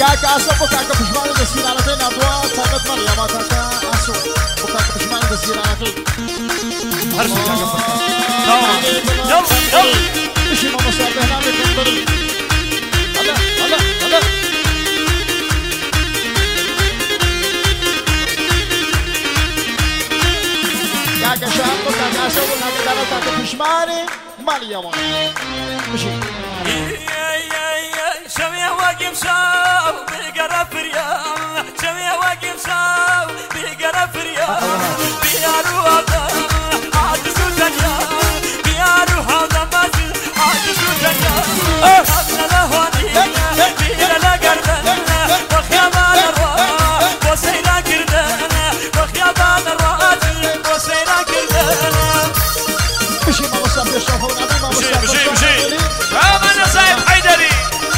كاكا عصو بكاكا بجمال دسير على بين أضواء طابت مريم كاكا عصو بكاكا بجمال دسير على بين هرسي كاكا يلا مشي ما مصاب هنا بكندري هلا كاكا شاب كاكا عصو كاكا دارو كاكا بجمال مريم مشي شميع واقف ساو بقرا فريام شميع واقف ساو بقرا فريام بيارو هذا عاجز الدنيا بيارو هذا ماجد عاجز الدنيا أبنا لهوني بيلا لقردنا وخيابان الرواج وسينا كردنا وخيابان الرواج وسينا كردنا مشي ما وصل يشوفون أبي ما وصل مشي أنا سيد حيدري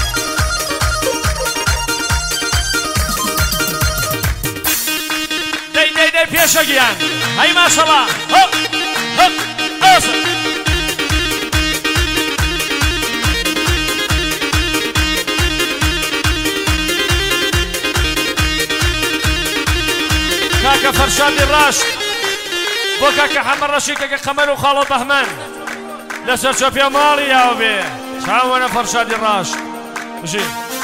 دي بيشجيان هاي ما شاء الله هب اوصل كاكا فرشاد الراشد بو كاكا حمد رشيد كاكا قمر وخالد بهمان لسر شوفيا مالي يا وبي شعونا فرشاد الراشد مشي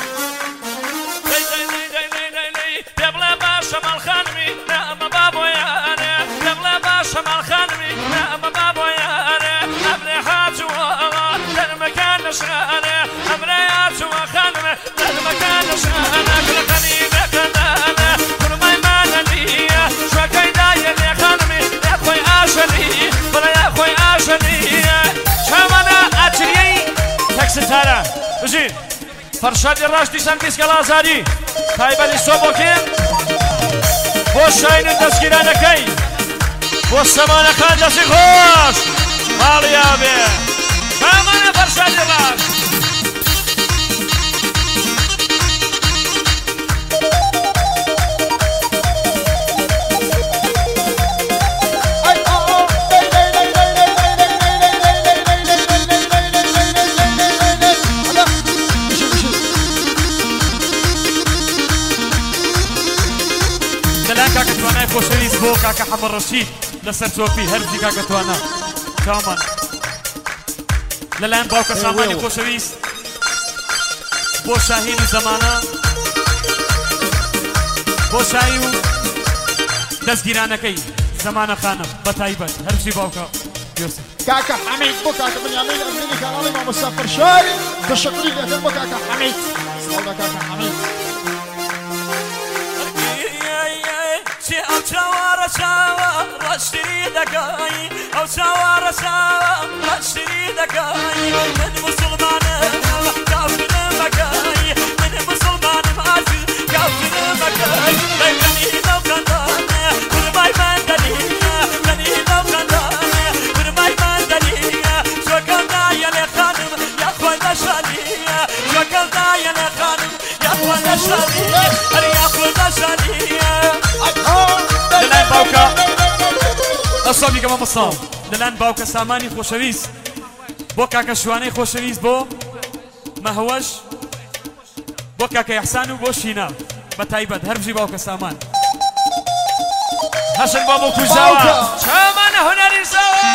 يبلا باشا مال خانمي نعم بابو يا انا يبلا باشا مال خانمي نعم بابو يا انا ابني حاج والله للمكان نشانه ابني حاج وخانمي للمكان نشانه كل خلينا كنانه كل ما يمان لي شو كيداي يا خانمي يا اخوي عاشني بلا يا اخوي عاشني شامنا اتري تكستارا بجي فرشاد الراشدي سانكيس كلازاري تایبەتی سۆبۆکێن بۆ شاین و دەستگیرانەکەی بۆ سەمانەکان دەستی خۆش ماڵیا بێ کامانە فەرشادی ڕاش خوشویست بۆ کاکە حەمد ڕەشید لەسەر چۆپی هەرزی کاکە توانە کامان لەلایەن باوکە سامانی خۆشەویست بۆ شاهین و زەمانە بۆ شایی و دەستگیرانەکەی زەمانە خانم بە تایبەت هەرزی باوکە یۆسف كاكا حميد بو كاكا بنيامين أميني كان ما مسافر شاري تشكري لك بو كاكا حميد سلام كاكا حميد أو شوارع شوارع رشتري دقاي أو شوارع شوارع رشتري دقاي من مسلمان كافر مكاي من مسلمان مازي كافر مكاي بني لو كندانة كرباي مندلية بني لو كندانة كرباي مندلية شو كندايا لخانم يا خوي نشالية شو كندايا لخانم يا خوي نشالية يا خوي نشالية لەلایەن باوکە ئەسڵی گەمە مەساڵ لەلایەن باوکە سامانی خۆشەویست بۆ کاکە شوانەی خۆشەویست بۆ مەهوەش بۆ کاکە ئیحسان و بۆ شینا بە تایبەت هەربژی باوکە سامان هەشن بۆ بۆ کوژاوە چامانە هونەری زاوە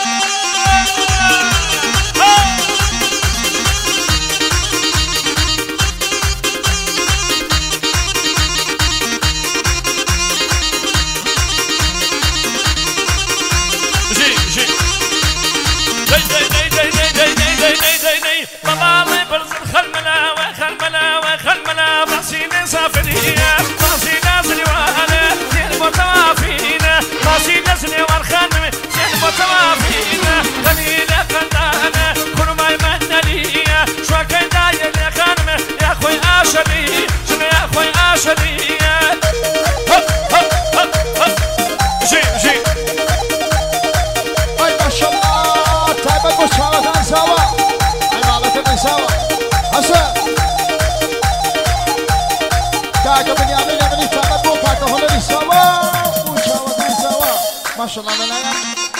ما شاء الله لا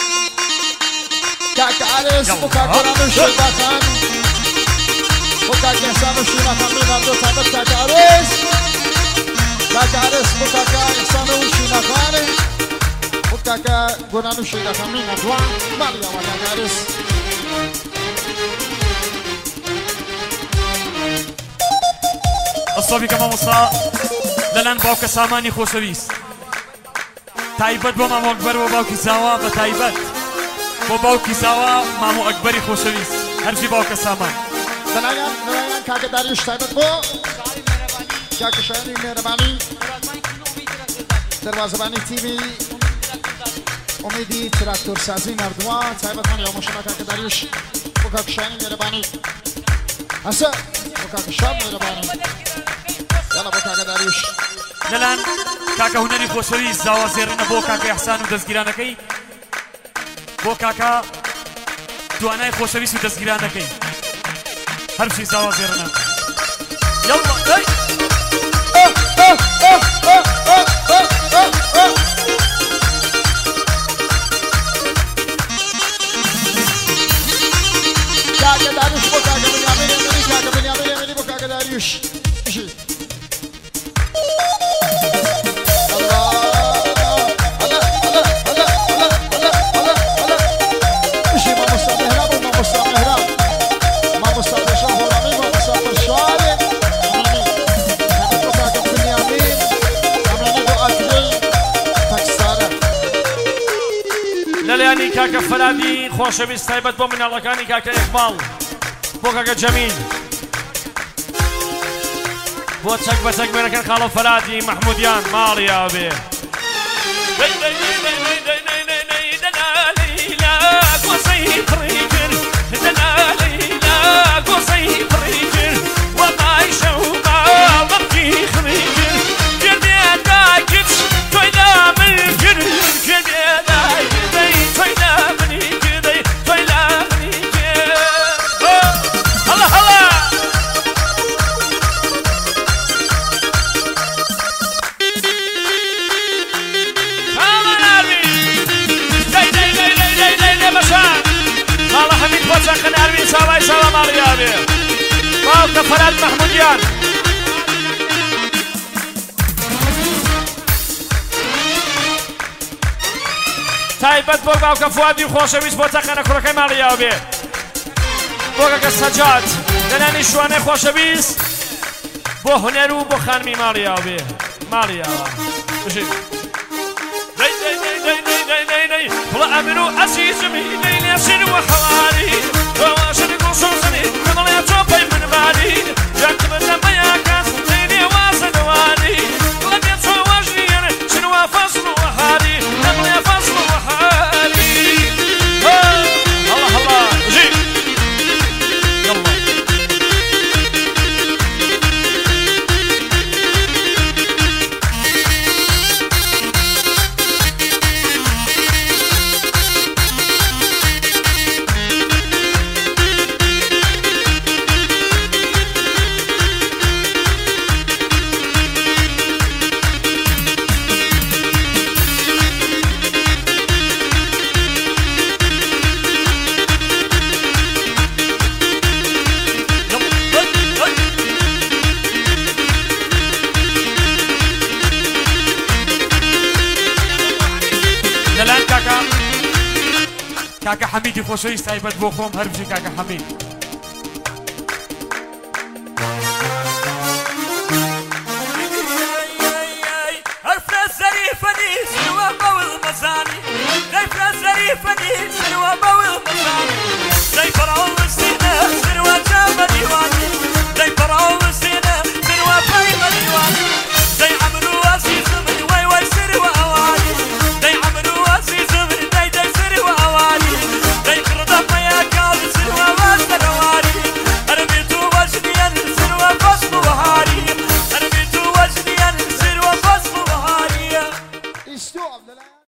كاكا عرس وكاكا رامش وكاكا كاكا إحسان وشينا خاني نردو تابت كاكا عريس كاكا عريس بكاكا إحسان وشينا خاني بكاكا قنان وشينا خاني نردو ماليا وكاكا عريس الصبي كما مصا لەلەن باوکە سامانی خۆشەویست تایبەت بۆ مامۆ ئەکبەر بۆ باوکی زاوا بە تایبەت بۆ باوکی زاوا مامۆ ئەکبەری خۆشەویست هەرچی باوکە سامان دەلایەن کاکە داریوش تایبەت بۆ کاکە شایانی مێرەبانی دەروازەبانی تیمی ئومیدی تراکتۆرسازی نردووە تایبەتمان یاومەشەمە کاکە داریوش بۆ کاکە شایانی مێرەبانی هەسە بۆ کاکە شام مێرەبانی يلا بو كاكا داريوش لەلان کاکە هونەری خۆشەویست زاوا زێڕنە بۆ کاکە ئەحسان و دەستگیرانەکەی بۆ کاکە توانای خۆشەویست و دەستگیرانەکەی هەرچی زاوا زێڕنە يلا كاكا داريوش بو كاكا بنيامين بو كاكا داريوش لەلایانی کاکە فەرادی خۆشەویست تایبەت بۆ مناڵەکانی کاکە ئیقباڵ بۆ کاکە جەمیل بۆ چەک بە چەک مێرەکەن خاڵە فەرادی مەحمودیان ماڵیا بێ وچەقن ئەروین ساڵای ساڵە ماڵیا بێ باوکە فەراد مەحمودیان تایبەت بۆ باوکە فوادی خۆشەویست بۆ چەقەنە کوڕەکەی ماڵیا بێ بۆ کاکە سەجاد لەلایەنی شوانەی خۆشەویست بۆ هونەر و بۆ خانمی ماڵیا بێ ماڵیاوە بژین والله أمنوا عزيزمي ليلي أسير وحواري وواشر قصوصني قبل يتوبي من بالي جاكب لما ياكاس ليلي واسد واري لم يتوجني شنو فصل وحاري قبل يفصل وحاري الله الله جي يلا كاكا حميدي خۆشەویست تایبەت بۆ خۆم هەربژی كاكا حميد هرفنا زريفني سنوى بول مزاني هرفنا زريفني سنوى بول مزاني زي فرعون السينة سنوى جاب ديواني زي فرعون السينة سنوى فايم ديواني زي عمرو عزيز من واي واي سنوى أواني زي عمرو عزيز من داي داي سنوى أواني زي قردة يا كاظ سنوى واسر أواني أربيتو وجديا سنوى فصل وهاري أربيتو وجديا سنوى فصل وهاري استوعب